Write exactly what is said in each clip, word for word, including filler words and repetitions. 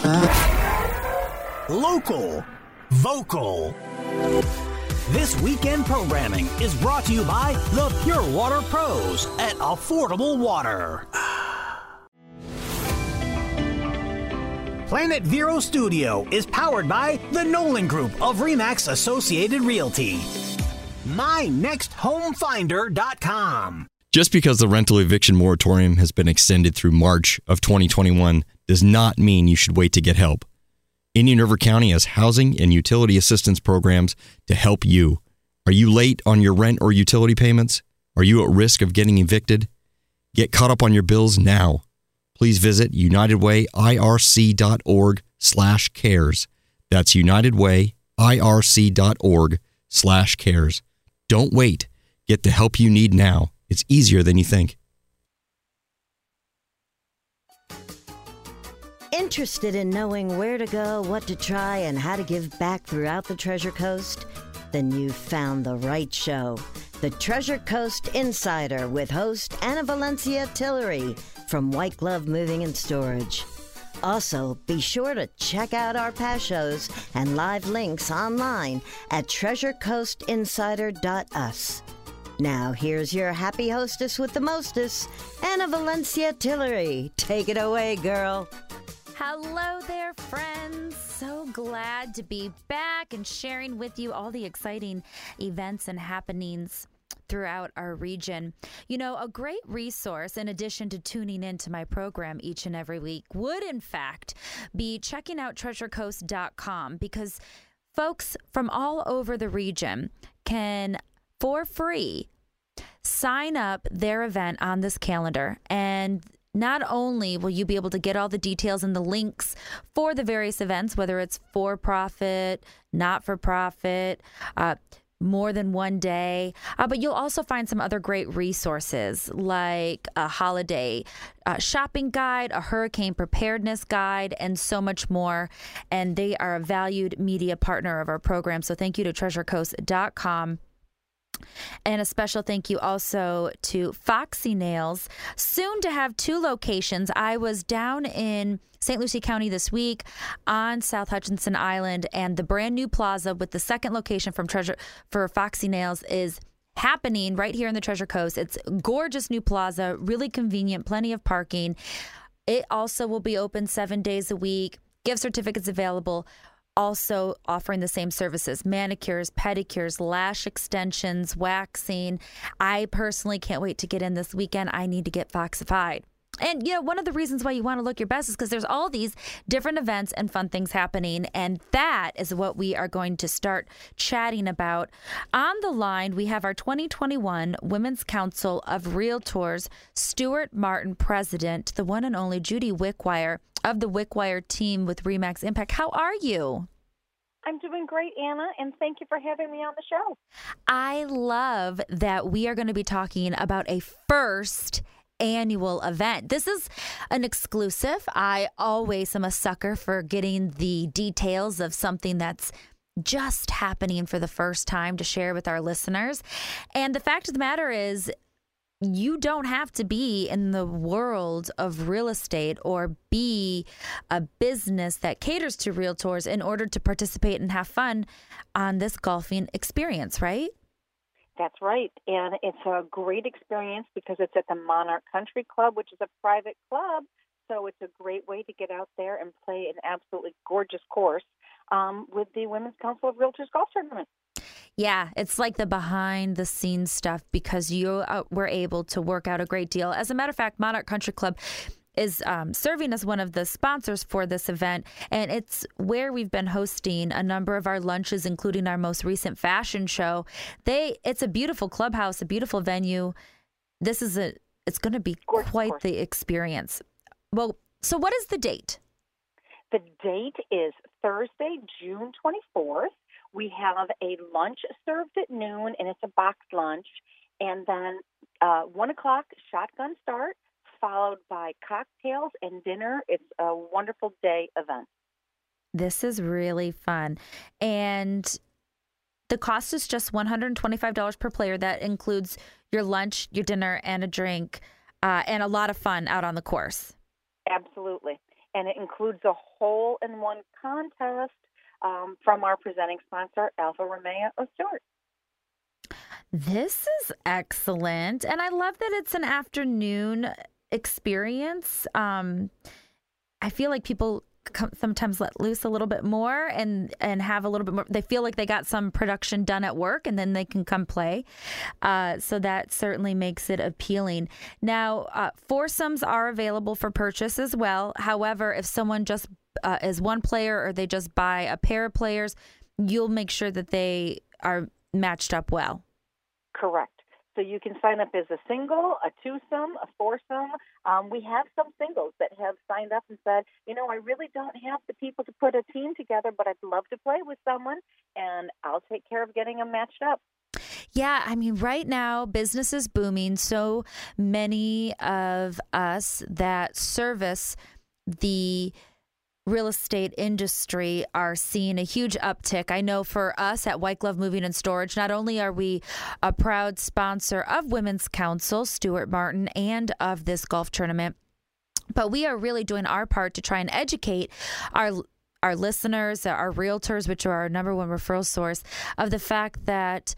Local. Vocal. This weekend programming is brought to you by the Pure Water Pros at Affordable Water. Planet Vero Studio is powered by the Nolan Group of RE/MAX Associated Realty. my next home finder dot com. Just because the rental eviction moratorium has been extended through March of twenty twenty-one does not mean you should wait to get help. Indian River County has housing and utility assistance programs to help you. Are you late on your rent or utility payments? Are you at risk of getting evicted? Get caught up on your bills now. Please visit unitedwayirc.org slash cares. That's unitedwayirc.org slash cares. Don't wait. Get the help you need now. It's easier than you think. Interested in knowing where to go, what to try, and how to give back throughout the Treasure Coast? Then you've found the right show. The Treasure Coast Insider with host Anna Valencia Tillery from White Glove Moving and Storage. Also, be sure to check out our past shows and live links online at treasure coast insider dot u s. Now, here's your happy hostess with the mostess, Anna Valencia Tillery. Take it away, girl. Hello there, friends. So glad to be back and sharing with you all the exciting events and happenings throughout our region. You know, a great resource, in addition to tuning into my program each and every week, would in fact be checking out treasure coast dot com, because folks from all over the region can, for free, sign up their event on this calendar. And not only will you be able to get all the details and the links for the various events, whether it's for-profit, not-for-profit, uh, more than one day, uh, but you'll also find some other great resources like a holiday uh, shopping guide, a hurricane preparedness guide, and so much more. And they are a valued media partner of our program. So thank you to treasure coast dot com. And a special thank you also to Foxy Nails, soon to have two locations. I was down in Saint Lucie County this week on South Hutchinson Island, and the brand new plaza with the second location from Treasure for Foxy Nails is happening right here in the Treasure Coast. It's a gorgeous new plaza, really convenient, plenty of parking. It also will be open seven days a week. Gift certificates available. Also offering the same services: manicures, pedicures, lash extensions, waxing. I personally can't wait to get in this weekend. I need to get foxified. And, you know, one of the reasons why you want to look your best is because there's all these different events and fun things happening. And that is what we are going to start chatting about. On the line, we have our twenty twenty-one Women's Council of Realtors, Stuart Martin, president, the one and only Judy Wickwire of the Wickwire team with RE/MAX Impact. How are you? I'm doing great, Anna, and thank you for having me on the show. I love that we are going to be talking about a first annual event. This is an exclusive. I always am a sucker for getting the details of something that's just happening for the first time to share with our listeners. And the fact of the matter is, you don't have to be in the world of real estate or be a business that caters to realtors in order to participate and have fun on this golfing experience, right? That's right. And it's a great experience because it's at the Monarch Country Club, which is a private club. So it's a great way to get out there and play an absolutely gorgeous course um, with the Women's Council of Realtors Golf Tournament. Yeah, it's like the behind the scenes stuff because you uh, were able to work out a great deal. As a matter of fact, Monarch Country Club is um, serving as one of the sponsors for this event, and it's where we've been hosting a number of our lunches, including our most recent fashion show. They, it's a beautiful clubhouse, a beautiful venue. This is a, it's going to be course, quite the experience. Well, so what is the date? The date is Thursday, June twenty-fourth. We have a lunch served at noon, and it's a boxed lunch. And then uh, one o'clock, shotgun start, followed by cocktails and dinner. It's a wonderful day event. This is really fun. And the cost is just one hundred twenty-five dollars per player. That includes your lunch, your dinner, and a drink, uh, and a lot of fun out on the course. Absolutely. and it includes a hole-in-one contest um, from our presenting sponsor, Alfa Romeo of Stuart. This is excellent, and I love that it's an afternoon experience. Um, I feel like people sometimes let loose a little bit more and and have a little bit more. They feel like they got some production done at work and then they can come play. Uh, so that certainly makes it appealing. Now, uh, foursomes are available for purchase as well. However, if someone just uh, is one player or they just buy a pair of players, you'll make sure that they are matched up well. Correct. So you can sign up as a single, a twosome, a foursome. Um, we have some singles that have signed up and said, you know, I really don't have the people to put a team together, but I'd love to play with someone, and I'll take care of getting them matched up. Yeah, I mean, right now, business is booming. So many of us that service the real estate industry are seeing a huge uptick. I know for us at White Glove Moving and Storage, not only are we a proud sponsor of Women's Council, Stuart Martin, and of this golf tournament, but we are really doing our part to try and educate our our listeners, our realtors, which are our number one referral source, of the fact that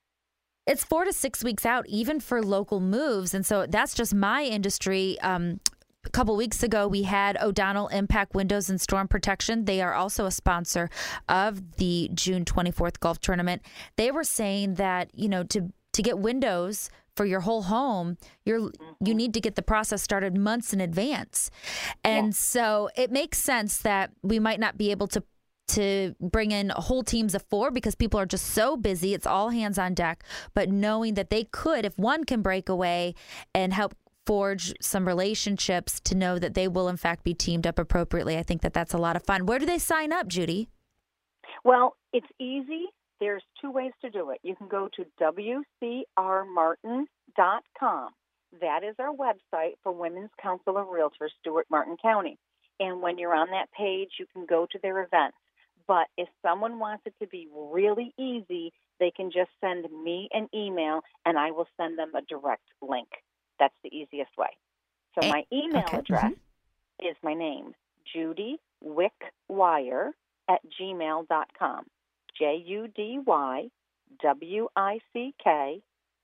it's four to six weeks out, even for local moves. And so that's just my industry. Um, A couple weeks ago, we had O'Donnell Impact Windows and Storm Protection. They are also a sponsor of the June twenty-fourth golf tournament. They were saying that, you know, to to get windows for your whole home, you're you need to get the process started months in advance. And yeah. so it makes sense that we might not be able to to bring in whole teams of four because people are just so busy. It's all hands on deck. But knowing that they could, if one can break away and help forge some relationships, to know that they will in fact be teamed up appropriately. I think that that's a lot of fun. Where do they sign up, Judy? Well, it's easy. There's two ways to do it. You can go to w c r martin dot com. That is our website for Women's Council of Realtors, Stuart Martin County. And when you're on that page, you can go to their events. But if someone wants it to be really easy, they can just send me an email and I will send them a direct link. That's the easiest way. So my email okay. address mm-hmm. is my name, Judy Wickwire at gmail dot com. J U D Y W I C K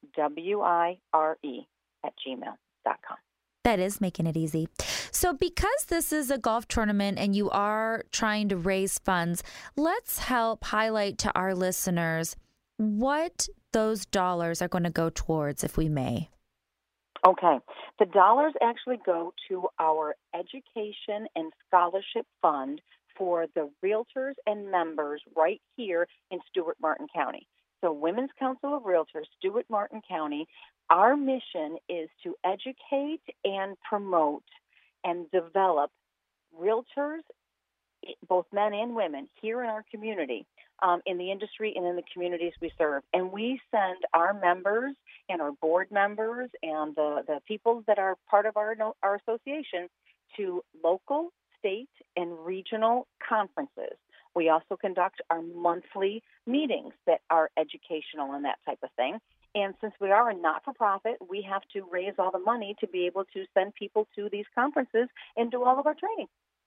W I R E at gmail dot com. That is making it easy. So because this is a golf tournament and you are trying to raise funds, let's help highlight to our listeners what those dollars are going to go towards, if we may. Okay. The dollars actually go to our education and scholarship fund for the realtors and members right here in Stuart Martin County. So Women's Council of Realtors, Stuart Martin County, our mission is to educate and promote and develop realtors, both men and women, here in our community, um, in the industry and in the communities we serve. And we send our members and our board members and the, the people that are part of our, our association to local, state, and regional conferences. We also conduct our monthly meetings that are educational and that type of thing. And since we are a not-for-profit, we have to raise all the money to be able to send people to these conferences and do all of our training.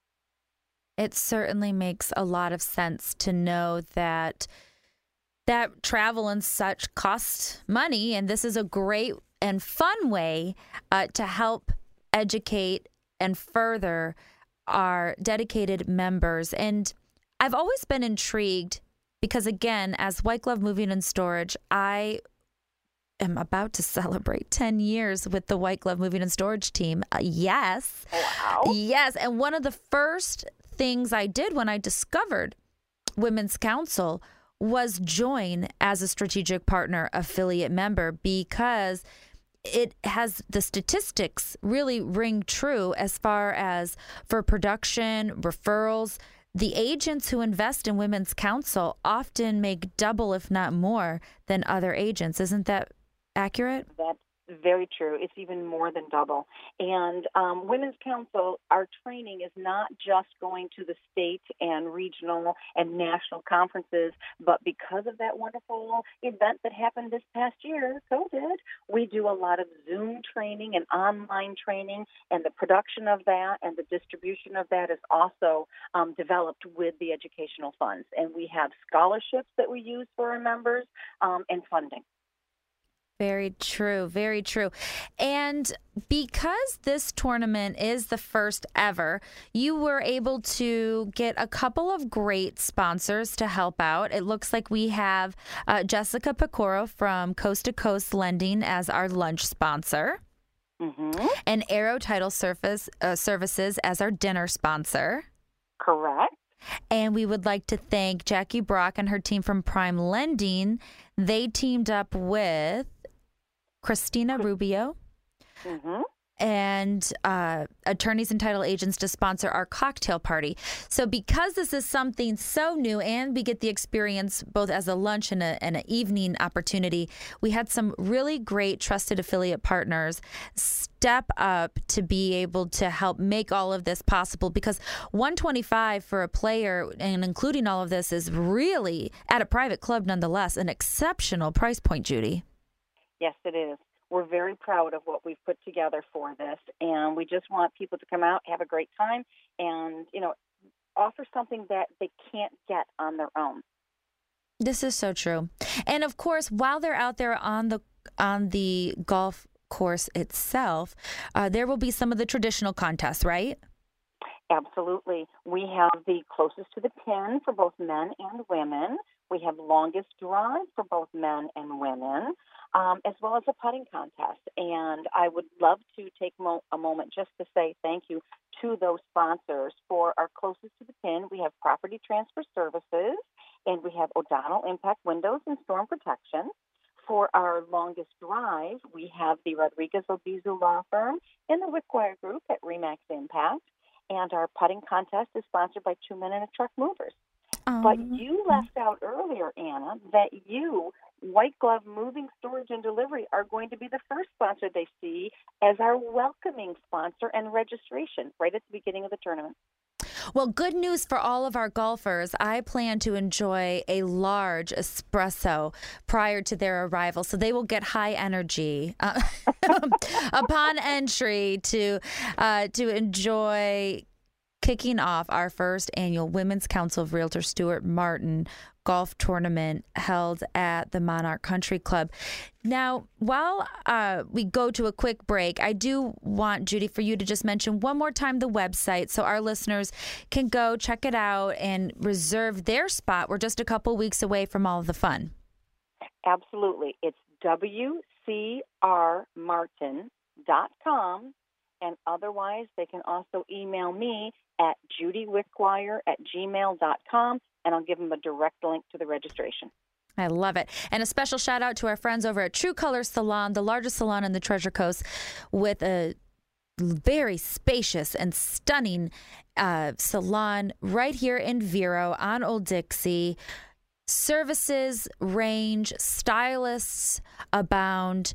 It certainly makes a lot of sense to know that that travel and such costs money, and this is a great and fun way uh, to help educate and further our dedicated members. And I've always been intrigued because, again, as White Glove Moving and Storage, I am about to celebrate ten years with the White Glove Moving and Storage team. Uh, yes. Wow. Yes. And one of the first things I did when I discovered Women's Council was join as a strategic partner affiliate member, because it has the statistics really ring true as far as for production, referrals. The agents who invest in Women's Council often make double, if not more, than other agents. Isn't that accurate? That Very true. It's even more than double. And um, Women's Council, our training is not just going to the state and regional and national conferences, but because of that wonderful event that happened this past year, COVID, we do a lot of Zoom training and online training, and the production of that and the distribution of that is also um, developed with the educational funds. And we have scholarships that we use for our members um, and funding. Very true. Very true. And because this tournament is the first ever, you were able to get a couple of great sponsors to help out. It looks like we have uh, Jessica Pecoro from Coast to Coast Lending as our lunch sponsor. Mm-hmm. And Arrow Title Surface, uh, Services as our dinner sponsor. Correct. And we would like to thank Jackie Brock and her team from Prime Lending. They teamed up with Christina Rubio mm-hmm. and uh, attorneys and title agents to sponsor our cocktail party. So because this is something so new and we get the experience both as a lunch and, a, and an evening opportunity, we had some really great trusted affiliate partners step up to be able to help make all of this possible, because one hundred twenty-five dollars for a player and including all of this is really, at a private club nonetheless, an exceptional price point, Judy. Yes, it is. We're very proud of what we've put together for this, and we just want people to come out, have a great time, and, you know, offer something that they can't get on their own. This is so true. And, of course, while they're out there on the on the golf course itself, uh, there will be some of the traditional contests, right? Absolutely. We have the closest to the pin for both men and women. We have longest drive for both men and women, um, as well as a putting contest. And I would love to take mo- a moment just to say thank you to those sponsors. For our closest to the pin, we have Property Transfer Services, and we have O'Donnell Impact Windows and Storm Protection. For our longest drive, we have the Rodriguez Obizu Law Firm and the Wickwire Group at Remax Impact. And our putting contest is sponsored by Two Men and a Truck Movers. Um, but you left out earlier, Anna, that you, White Glove Moving, Storage, and Delivery, are going to be the first sponsor they see as our welcoming sponsor and registration right at the beginning of the tournament. Well, good news for all of our golfers. I plan to enjoy a large espresso prior to their arrival, so they will get high energy uh, upon entry to uh, to enjoy kicking off our first annual Women's Council of Realtors Stuart Martin golf tournament held at the Monarch Country Club. Now, while uh, we go to a quick break, I do want, Judy, for you to just mention one more time the website so our listeners can go check it out and reserve their spot. We're just a couple weeks away from all of the fun. Absolutely. It's W C R martin dot com. And otherwise, they can also email me at judy wickwire at gmail dot com, and I'll give them a direct link to the registration. I love it. And a special shout out to our friends over at True Colors Salon, the largest salon in the Treasure Coast, with a very spacious and stunning uh, salon right here in Vero on Old Dixie. Services range, stylists abound.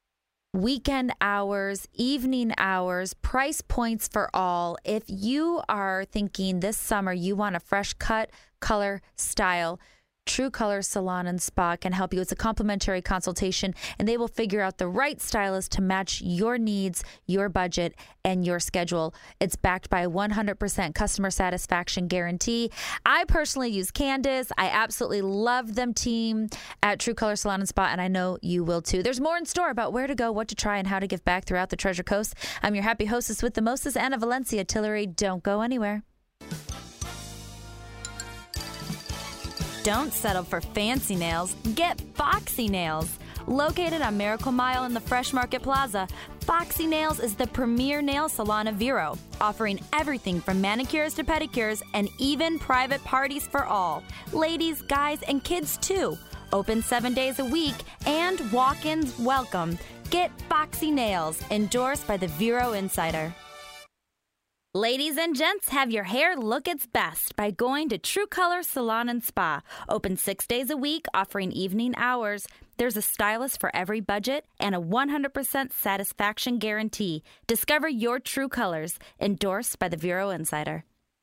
Weekend hours, evening hours, price points for all. If you are thinking this summer you want a fresh cut, color, style, True Color Salon and Spa can help you. It's a complimentary consultation, and they will figure out the right stylist to match your needs, your budget, and your schedule. It's backed by a one hundred percent customer satisfaction guarantee. I personally use Candace. I absolutely love them team at True Color Salon and Spa, and I know you will too. There's more in store about where to go, what to try, and how to give back throughout the Treasure Coast. I'm your happy hostess with the mostest, Anna Valencia Tillery. Don't go anywhere. Don't settle for fancy nails. Get Foxy Nails. Located on Miracle Mile in the Fresh Market Plaza, Foxy Nails is the premier nail salon of Vero, offering everything from manicures to pedicures and even private parties for all. Ladies, guys, and kids too. Open seven days a week and walk-ins welcome. Get Foxy Nails, endorsed by the Vero Insider. Ladies and gents, have your hair look its best by going to True Color Salon and Spa. Open six days a week, offering evening hours. There's a stylist for every budget and a one hundred percent satisfaction guarantee. Discover your true colors. Endorsed by the Vero Insider.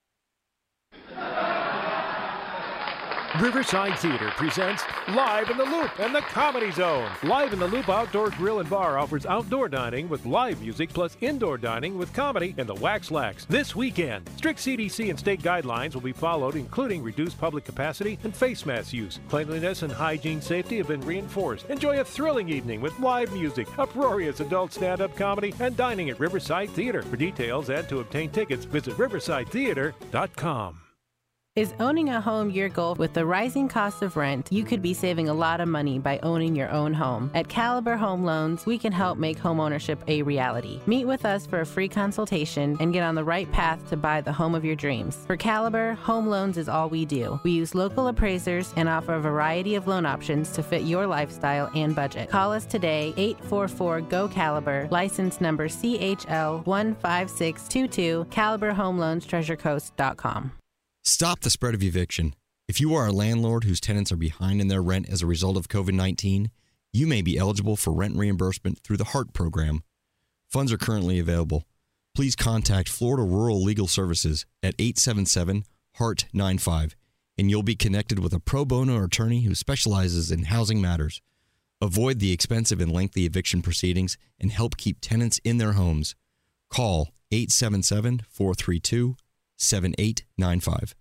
Riverside Theater presents Live in the Loop and the Comedy Zone. Live in the Loop Outdoor Grill and Bar offers outdoor dining with live music plus indoor dining with comedy in the Wax Lax this weekend. Strict C D C and state guidelines will be followed, including reduced public capacity and face mask use. Cleanliness and hygiene safety have been reinforced. Enjoy a thrilling evening with live music, uproarious adult stand-up comedy, and dining at Riverside Theater. For details and to obtain tickets, visit riverside theater dot com. Is owning a home your goal? With the rising cost of rent, you could be saving a lot of money by owning your own home. At Caliber Home Loans, we can help make home ownership a reality. Meet with us for a free consultation and get on the right path to buy the home of your dreams. For Caliber, home loans is all we do. We use local appraisers and offer a variety of loan options to fit your lifestyle and budget. Call us today, eight four four, G O, Caliber, license number C H L one five six two two, Caliber Home Loans Treasure Coast dot com. Stop the spread of eviction. If you are a landlord whose tenants are behind in their rent as a result of covid nineteen, you may be eligible for rent reimbursement through the HART program. Funds are currently available. Please contact Florida Rural Legal Services at eight seven seven, H A R T nine five, and you'll be connected with a pro bono attorney who specializes in housing matters. Avoid the expensive and lengthy eviction proceedings and help keep tenants in their homes. Call eight seven seven, four three two, seven eight nine five.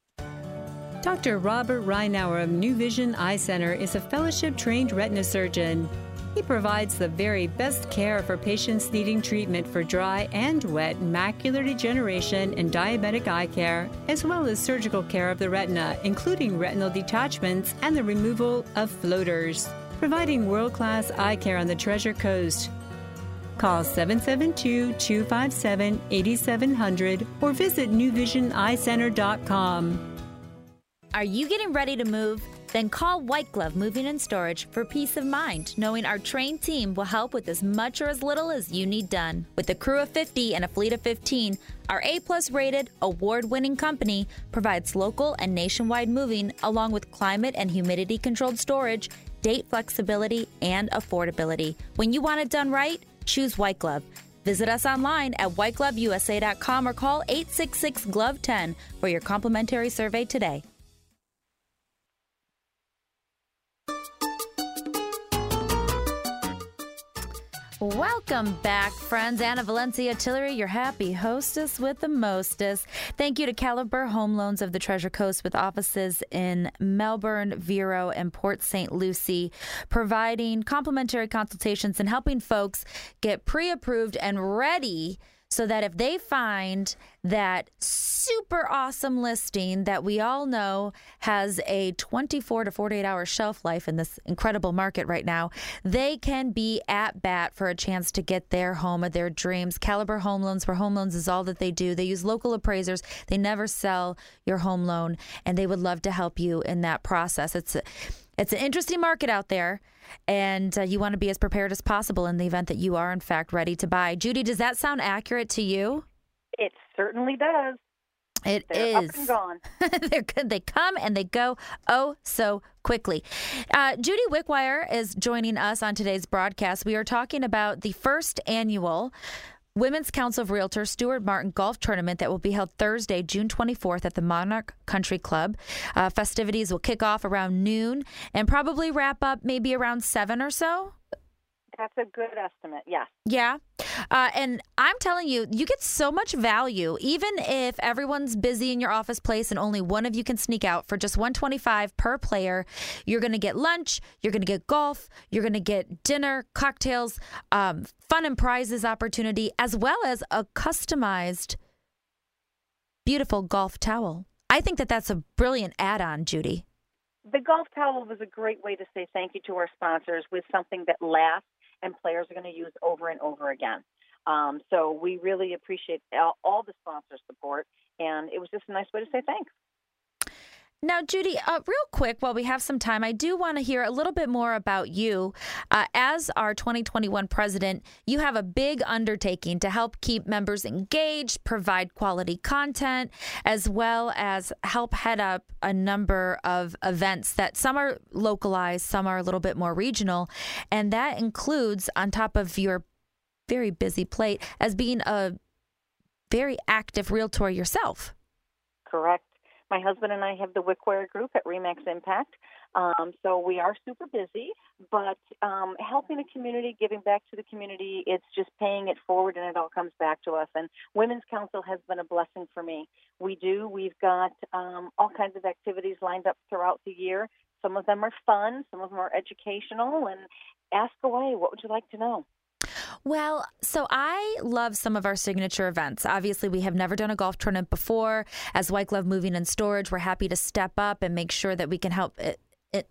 Doctor Robert Reinauer of New Vision Eye Center is a fellowship-trained retina surgeon. He provides the very best care for patients needing treatment for dry and wet macular degeneration and diabetic eye care, as well as surgical care of the retina, including retinal detachments and the removal of floaters. Providing world-class eye care on the Treasure Coast. Call seven seven two, two five seven, eight seven zero zero or visit new vision eye center dot com. Are you getting ready to move? Then call White Glove Moving and Storage for peace of mind, knowing our trained team will help with as much or as little as you need done. With a crew of fifty and a fleet of fifteen, our A-plus rated, award-winning company provides local and nationwide moving along with climate and humidity-controlled storage, date flexibility, and affordability. When you want it done right, choose White Glove. Visit us online at white glove u s a dot com or call eight six six, glove one zero for your complimentary survey today. Welcome back, friends. Anna Valencia Tillery, your happy hostess with the mostest. Thank you to Caliber Home Loans of the Treasure Coast with offices in Melbourne, Vero, and Port Saint Lucie, providing complimentary consultations and helping folks get pre-approved and ready so that if they find that super awesome listing that we all know has a twenty-four to forty-eight hour shelf life in this incredible market right now, they can be at bat for a chance to get their home of their dreams. Caliber Home Loans, where home loans is all that they do. They use local appraisers. They never sell your home loan, and they would love to help you in that process. It's a, it's an interesting market out there, and uh, you want to be as prepared as possible in the event that you are, in fact, ready to buy. Judy, does that sound accurate to you? It certainly does. It They're is. up and gone. They're good. They come and they go oh so quickly. Uh, Judy Wickwire is joining us on today's broadcast. We are talking about the first annual Women's Council of Realtors Stuart Martin Golf Tournament that will be held Thursday, June twenty-fourth at the Monarch Country Club. Uh, festivities will kick off around noon and probably wrap up maybe around seven or so. That's a good estimate, yes. Yeah. Uh, and I'm telling you, you get so much value, even if everyone's busy in your office place and only one of you can sneak out. For just one hundred twenty-five dollars per player, you're going to get lunch, you're going to get golf, you're going to get dinner, cocktails, um, fun and prizes opportunity, as well as a customized, beautiful golf towel. I think that that's a brilliant add-on, Judy. The golf towel was a great way to say thank you to our sponsors with something that lasts and players are going to use over and over again. Um, so we really appreciate all, all the sponsor support, and it was just a nice way to say thanks. Now, Judy, uh, real quick, while we have some time, I do want to hear a little bit more about you. Uh, as our twenty twenty-one president, you have a big undertaking to help keep members engaged, provide quality content, as well as help head up a number of events that some are localized, some are a little bit more regional. And that includes, on top of your very busy plate, as being a very active realtor yourself. Correct. My husband and I have the Wickware Group at Remax Impact. Um, so we are super busy, but um, helping the community, giving back to the community, it's just paying it forward and it all comes back to us. And Women's Council has been a blessing for me. We do. We've got um, all kinds of activities lined up throughout the year. Some of them are fun. Some of them are educational. And ask away. What would you like to know? Well, so I love some of our signature events. Obviously, we have never done a golf tournament before. As White Glove Moving and Storage, we're happy to step up and make sure that we can help it, it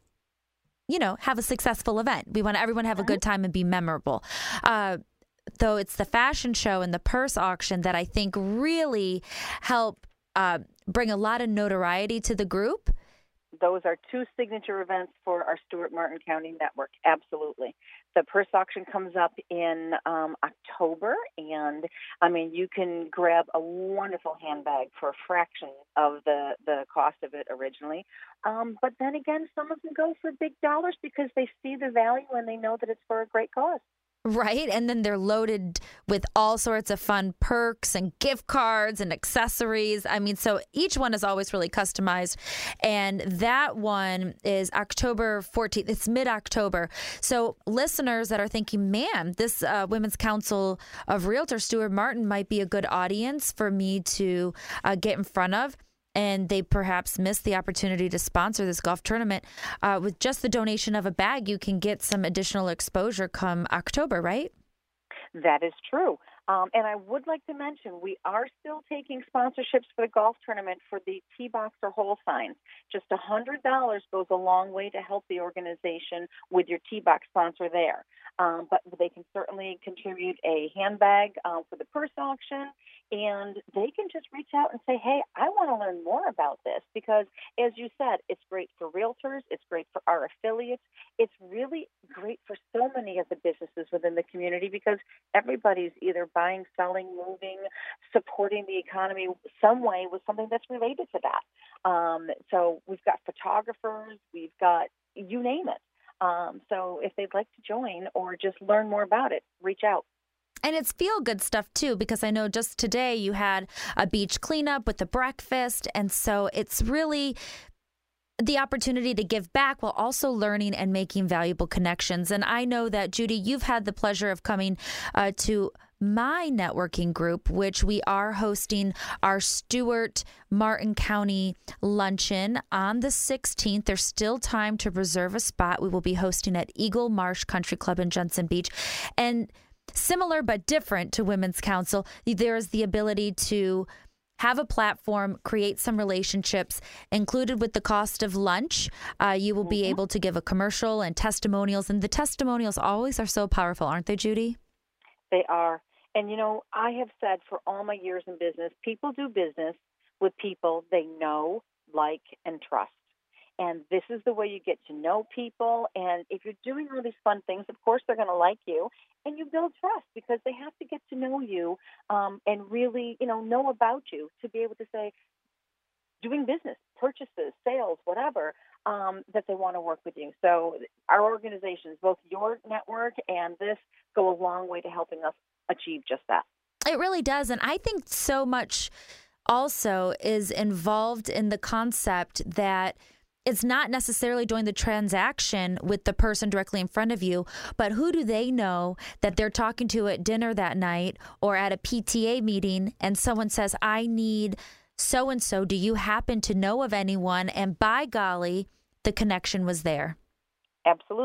you know, have a successful event. We want everyone to have a good time and be memorable. Uh, though it's the fashion show and the purse auction that I think really help uh, bring a lot of notoriety to the group. Those are two signature events for our Stewart Martin County Network. Absolutely. The purse auction comes up in um, October, and, I mean, you can grab a wonderful handbag for a fraction of the, the cost of it originally. Um, but then again, some of them go for big dollars because they see the value and they know that it's for a great cause. Right. And then they're loaded with all sorts of fun perks and gift cards and accessories. I mean, so each one is always really customized. And that one is October fourteenth. It's mid-October. So listeners that are thinking, man, this uh, Women's Council of Realtors, Stewart Martin, might be a good audience for me to uh, get in front of. And they perhaps missed the opportunity to sponsor this golf tournament. Uh, with just the donation of a bag, you can get some additional exposure come October, right? That is true. Um, and I would like to mention, we are still taking sponsorships for the golf tournament for the tee box or hole signs. Just one hundred dollars goes a long way to help the organization with your tee box sponsor there. Um, but they can certainly contribute a handbag um, for the purse auction, and they can just reach out and say, hey, I want to learn more about this because, as you said, it's great for realtors, it's great for our affiliates, it's really great for so many of the businesses within the community because everybody's either buying, selling, moving, supporting the economy some way with something that's related to that. Um, so we've got photographers, we've got you name it. Um, so if they'd like to join or just learn more about it, reach out. And it's feel-good stuff, too, because I know just today you had a beach cleanup with the breakfast. And so it's really the opportunity to give back while also learning and making valuable connections. And I know that, Judy, you've had the pleasure of coming uh, to my networking group, which we are hosting our Stewart Martin County Luncheon on the sixteenth. There's still time to reserve a spot. We will be hosting at Eagle Marsh Country Club in Jensen Beach. And similar but different to Women's Council, there is the ability to have a platform, create some relationships. Included with the cost of lunch, uh, you will be able to give a commercial and testimonials. And the testimonials always are so powerful, aren't they, Judy? They are. And, you know, I have said for all my years in business, people do business with people they know, like, and trust. And this is the way you get to know people. And if you're doing all these fun things, of course, they're going to like you. And you build trust because they have to get to know you um, and really, you know, know about you to be able to say, doing business, purchases, sales, whatever, um, that they want to work with you. So our organizations, both your network and this, go a long way to helping us achieve just that. It really does. And I think so much also is involved in the concept that it's not necessarily doing the transaction with the person directly in front of you, but who do they know that they're talking to at dinner that night or at a P T A meeting, and someone says, I need so-and-so. Do you happen to know of anyone? And by golly, the connection was there. Absolutely.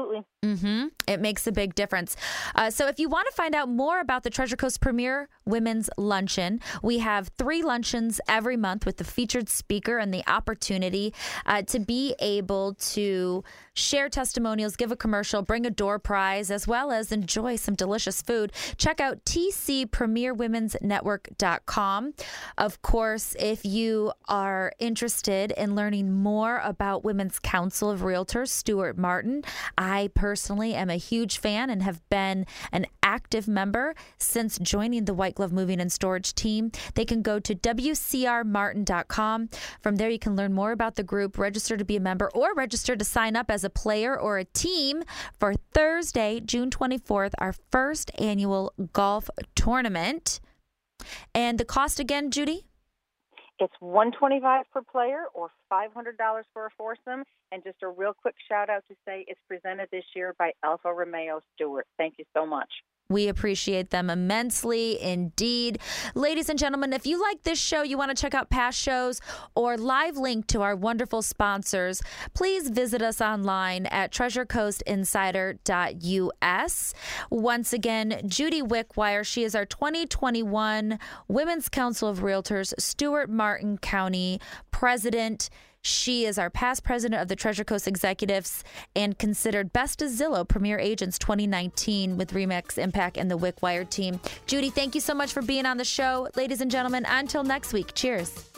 Mm-hmm. It makes a big difference. Uh, so if you want to find out more about the Treasure Coast Premier Women's Luncheon, we have three luncheons every month with the featured speaker and the opportunity uh, to be able to share testimonials, give a commercial, bring a door prize, as well as enjoy some delicious food. Check out t c premier women's network dot com. Of course, if you are interested in learning more about Women's Council of Realtors, Stuart Martin, I personally am a huge fan and have been an active member since joining the White Glove Moving and Storage team. They can go to w c r martin dot com. From there, you can learn more about the group, register to be a member, or register to sign up as a player or a team for Thursday, June twenty-fourth, our first annual golf tournament. And the cost again, Judy? It's one hundred twenty-five dollars per player or five hundred dollars for a foursome. And just a real quick shout out to say it's presented this year by Alfa Romeo Stewart. Thank you so much. We appreciate them immensely indeed. Ladies and gentlemen, if you like this show, you want to check out past shows or live link to our wonderful sponsors, please visit us online at treasure coast insider dot u s. Once again, Judy Wickwire, she is our twenty twenty-one Women's Council of Realtors, Stuart Martin County President. She is our past president of the Treasure Coast Executives and considered Best of Zillow Premier Agents twenty nineteen with Remax Impact and the Wickwire team. Judy, thank you so much for being on the show. Ladies and gentlemen, until next week, cheers.